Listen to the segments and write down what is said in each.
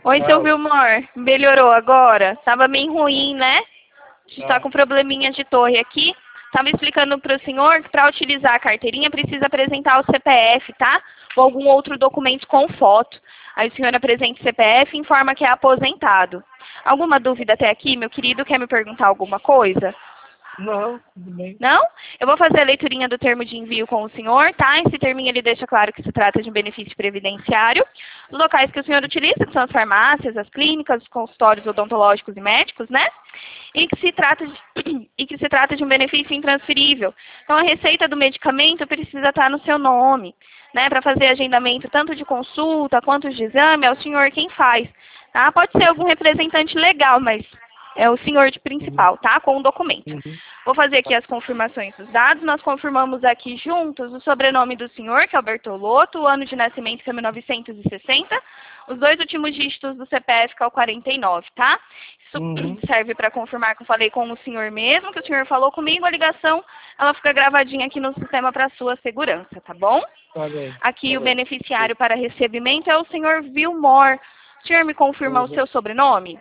Oi, seu Fala. Vilmor. Melhorou agora? Tava bem ruim, né? A gente tá com probleminha de torre aqui. Tava explicando pro senhor que para utilizar a carteirinha precisa apresentar o CPF, tá? Ou algum outro documento com foto. Aí o senhor apresenta o CPF e informa que é aposentado. Alguma dúvida até aqui, meu querido? Quer me perguntar alguma coisa? Não, tudo bem. Não? Eu vou fazer a leiturinha do termo de envio com o senhor, tá? Esse terminho ele deixa claro que se trata de um benefício previdenciário. Os locais que o senhor utiliza, que são as farmácias, as clínicas, os consultórios odontológicos e médicos, né? E que se trata de um benefício intransferível. Então, a receita do medicamento precisa estar no seu nome, né? Para fazer agendamento tanto de consulta quanto de exame, é o senhor quem faz, tá? Pode ser algum representante legal, mas é o senhor de principal, tá? Com o documento. Uhum. Vou fazer aqui as confirmações dos dados. Nós confirmamos aqui juntos o sobrenome do senhor, que é o Bertolotto, o ano de nascimento, que é 1960, os 2 últimos dígitos do CPF, que é o 49, tá? Isso serve para confirmar que eu falei com o senhor mesmo, que o senhor falou comigo. A ligação, ela fica gravadinha aqui no sistema para sua segurança, tá bom? Tá bem. Aqui Tá o bem. beneficiário para recebimento é o senhor Vilmor. O senhor me confirma o seu sobrenome?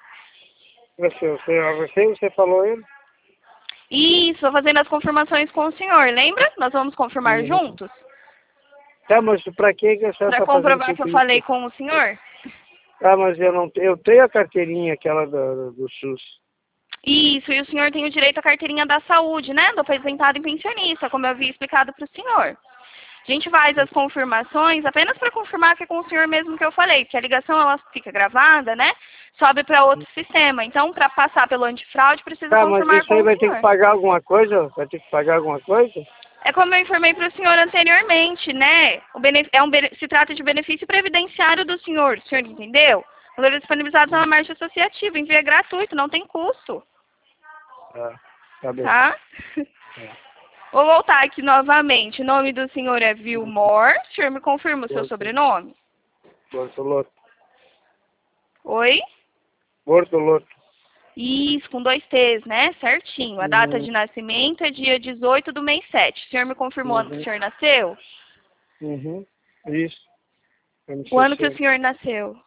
Você falou ele? Isso, vou fazendo as confirmações com o senhor, lembra? Nós vamos confirmar Uhum. juntos? Tá, mas pra que a senhora Para tá fazendo comprovar que tudo eu isso? falei com o senhor? Ah, mas eu tenho a carteirinha aquela do SUS. Isso, e o senhor tem o direito à carteirinha da saúde, né? Do aposentado e pensionista, como eu havia explicado para o senhor. A gente faz as confirmações apenas para confirmar que é com o senhor mesmo que eu falei, porque a ligação ela fica gravada, né? Sobe para outro sistema. Então, para passar pelo antifraude, precisa Tá, mas confirmar isso com aí o vai ter que senhor. pagar alguma coisa? Vai ter que pagar alguma coisa? É como eu informei para o senhor anteriormente, né? Se trata de benefício previdenciário do senhor entendeu? Valores disponibilizados na marcha associativa, envio é gratuito, não tem custo, Tá bem. tá? Vou voltar aqui novamente. O nome do senhor é Vilmor. O senhor me confirma o seu sobrenome? Bortolotto. Oi? Bortolotto. Isso, com 2 T's, né? Certinho. A data de nascimento é dia 18 do mês 7. O senhor me confirmou o ano que o senhor nasceu? Isso. O ano que o senhor nasceu?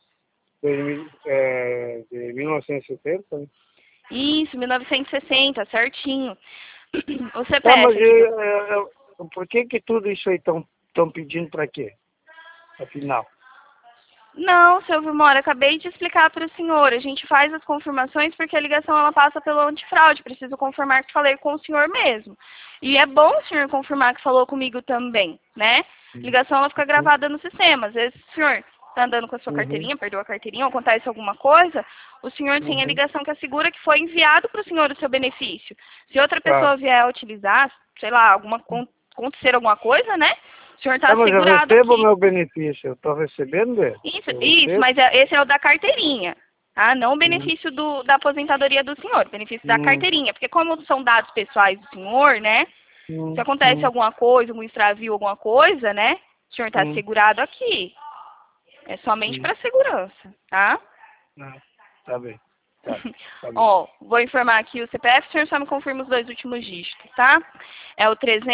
De 1970, né? Isso, 1960, certinho. O Tá, mas CPF. por que tudo isso aí estão pedindo pra quê? Afinal. Não, seu Vilmor, acabei de explicar para o senhor. A gente faz as confirmações porque a ligação ela passa pelo antifraude. Preciso confirmar que falei com o senhor mesmo. E é bom o senhor confirmar que falou comigo também, né? A ligação ela fica gravada no sistema. Às vezes o senhor está andando com a sua carteirinha, perdeu a carteirinha, ou acontece alguma coisa, o senhor tem a ligação que assegura que foi enviado para o senhor o seu benefício. Se outra pessoa vier utilizar, sei lá, acontecer alguma coisa, né? O senhor está Mas eu assegurado recebo o aqui. meu benefício, eu estou recebendo ele. Isso, mas esse é o da carteirinha, tá? Não o benefício da aposentadoria do senhor, o benefício da carteirinha. Porque como são dados pessoais do senhor, né? Se acontece alguma coisa, algum extravio, alguma coisa, né? O senhor está assegurado aqui. É somente para segurança, tá? Tá bem. Tá bem. Ó, vou informar aqui o CPF, o senhor só me confirma os 2 últimos dígitos, tá? É o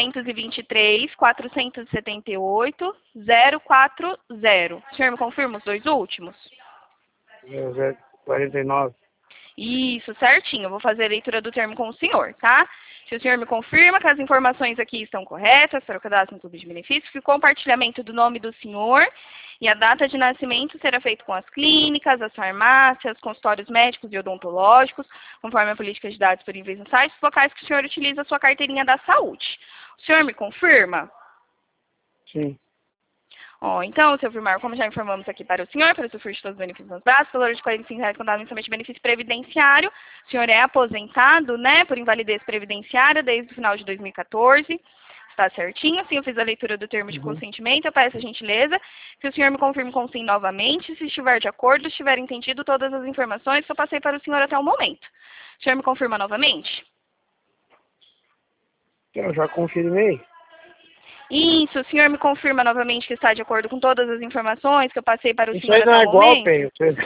323-478-040. O senhor me confirma os 2 últimos? 49. Isso, certinho. Eu vou fazer a leitura do termo com o senhor, tá? Se o senhor me confirma que as informações aqui estão corretas para o cadastro no clube de benefícios, que o compartilhamento do nome do senhor e a data de nascimento será feito com as clínicas, as farmácias, consultórios médicos e odontológicos, conforme a política de dados disponíveis no site, os locais que o senhor utiliza a sua carteirinha da saúde. O senhor me confirma? Sim. Ó, então, seu Vilmar, como já informamos aqui para o senhor, para usufruir de todos os benefícios nos braços, valor de R$45 contado mensalmente de benefício previdenciário. O senhor é aposentado, né, por invalidez previdenciária desde o final de 2014. Está certinho, assim eu fiz a leitura do termo de consentimento. Eu peço a gentileza que o senhor me confirme com sim novamente, se estiver de acordo, estiver entendido todas as informações que eu passei para o senhor até o momento. O senhor me confirma novamente? Eu já confirmei. Isso, o senhor me confirma novamente que está de acordo com todas as informações que eu passei para o Isso senhor aí não até é o momento? golpe.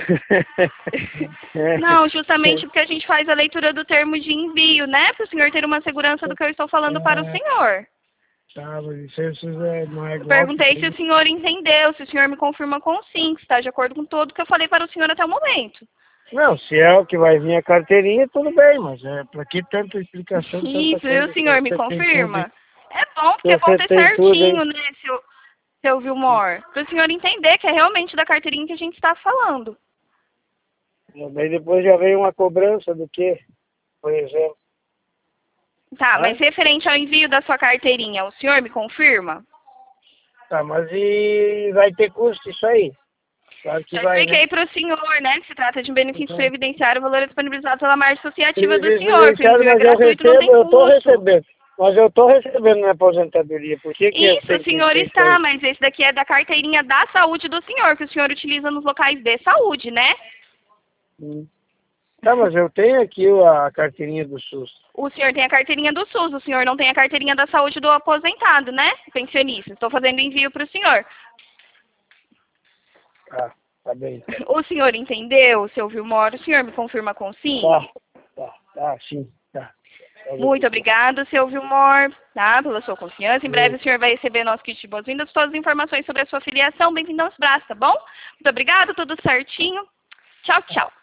Não, justamente porque a gente faz a leitura do termo de envio, né? Para o senhor ter uma segurança do que eu estou falando para o senhor. Tá, mas isso não é Eu igual. perguntei se o senhor entendeu, se o senhor me confirma com sim, se está de acordo com tudo que eu falei para o senhor até o momento. Não, se é o que vai vir a carteirinha, tudo bem, mas pra que tanta explicação, tanta Isso, e o coisa? senhor me Você tem tudo, confirma? É bom, porque é bom você ter tem tudo, certinho, hein? né, seu Vilmor? Para o senhor entender que é realmente da carteirinha que a gente está falando. Daí depois já vem uma cobrança do quê, por exemplo? Tá, Hã? mas referente ao envio da sua carteirinha, o senhor me confirma? Tá, mas e vai ter custo isso aí? Claro que Já vai, né? expliquei para o senhor, né, que se trata de um benefício Então, previdenciário, o valor é disponibilizado pela margem associativa do serviço senhor, que o previdenciário, envio é mas eu gratuito, não tem recebo, eu tô custo. recebendo. Mas eu tô recebendo minha aposentadoria. Por que que eu Isso, o tenho que senhor ter isso está, aí? mas esse daqui é da carteirinha da saúde do senhor, que o senhor utiliza nos locais de saúde, né? Hum. Tá, mas eu tenho aqui a carteirinha do SUS. O senhor tem a carteirinha do SUS, o senhor não tem a carteirinha da saúde do aposentado, né? Pensionista. Estou fazendo envio para o senhor. Tá bem, então. O senhor entendeu, seu Vilmor? O senhor me confirma com sim? Sim, tá. Muito obrigado, seu Vilmor, tá, pela sua confiança. Em breve o senhor vai receber nosso kit de boas-vindas, todas as informações sobre a sua filiação. Bem-vindo aos braços, tá bom? Muito obrigado, tudo certinho. Tchau, tchau.